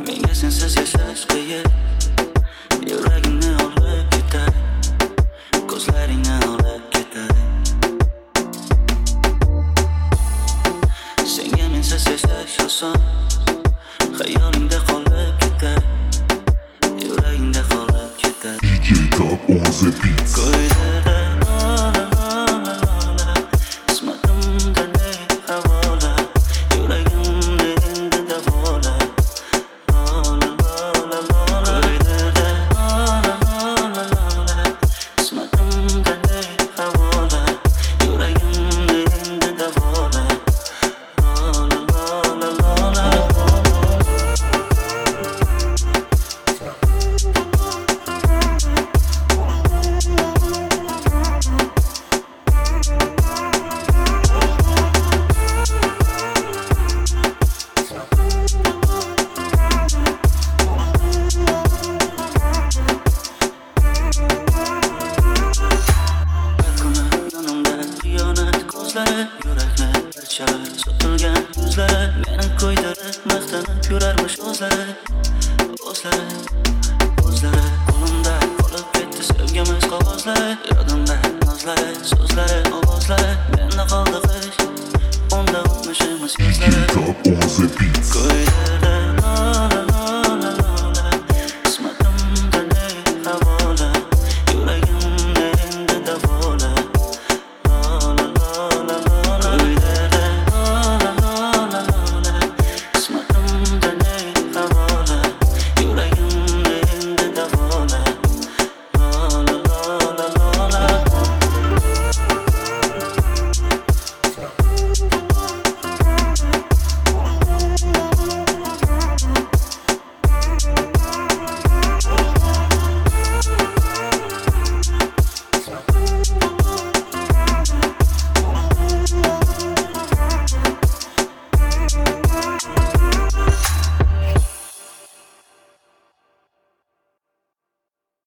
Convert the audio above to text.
Menga sensiz yashash qiyin, yuragimni olib ketadi, ko'zlaringni olib ketadi. Senga mensiz yashash oson, xayolingda qolib ketadi, yuragingda qolib ketadi. DJ Top on the beats. Yurakni parchalar sotilgan yuzlari, meni ko'ydirib maqtanib yurarmish o'zlari. Qo'limda qolib ketdi sevgimiz qog'ozlari, yodimda nozlari, so'zlari, ovozlari. Menda qoldi qish, unda o'tmishimiz yuzlari. DJ Top on the beats.